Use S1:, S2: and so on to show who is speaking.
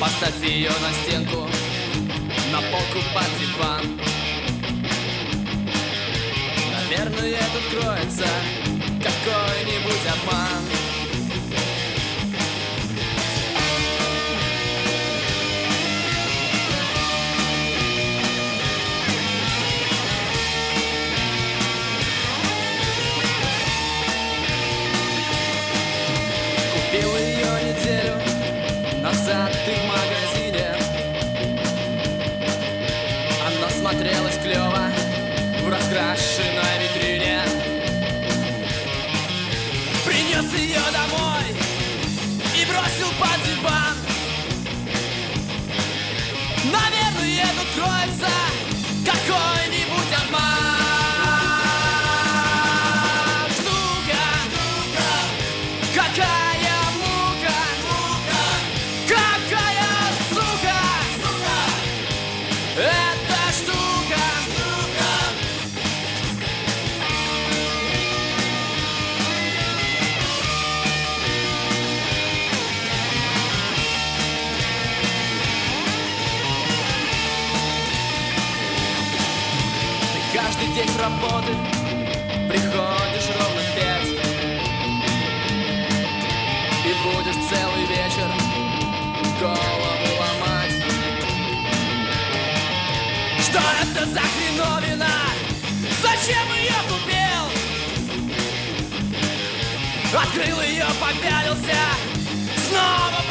S1: Поставь ее на стенку, на полку под диван. Наверное, тут кроется какой-нибудь обман. Купил ее неделю назад ты в магазине. Она смотрелась клево в раскрашенной витрине. Принес ее домой и бросил под диван. Наверное, тут кроется какой-нибудь обман. Штука, какая мука, какая сука, эта штука. Ты каждый день с работы приходишь ровно в 5 и будешь целый вечер голову ломать. Что это за хреновина? Зачем ее купил? Открыл ее, попялился, снова